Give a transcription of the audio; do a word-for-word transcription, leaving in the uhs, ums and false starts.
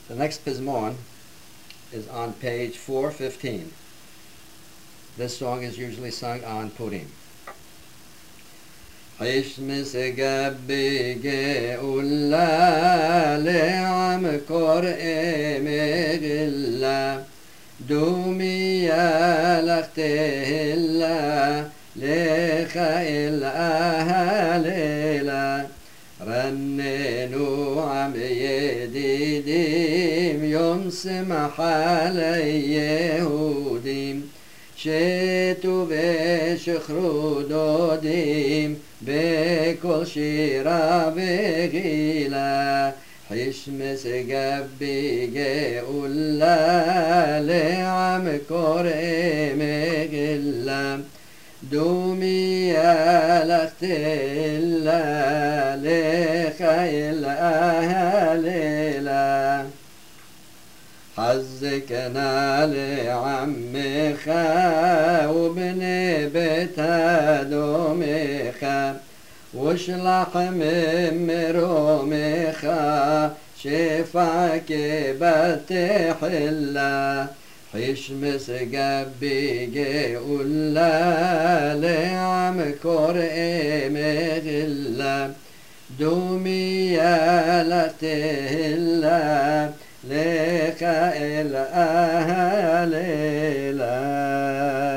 The next Pizmon is on page four fifteen. This song is usually sung on Purim. عيش مسقبي قولا لعم كرئي مغلا دومي يا لختهلا لخيل أهليلا رننوا عم يديديم يوم سمح علي يهوديم شتو بشخرو دوديم بكل شيرا بغيلا حيش مسقبي قولا لعم كوري مغلا دومي يا لختلا لخيل أهليلا حزكنا لعمخا وبني بيتا دومخا وشلح من مرومخا شفاك بتحلا حيش مسقبي قولا لعم كورئي مغلا دومي يا لتهلا لخيل أهليلا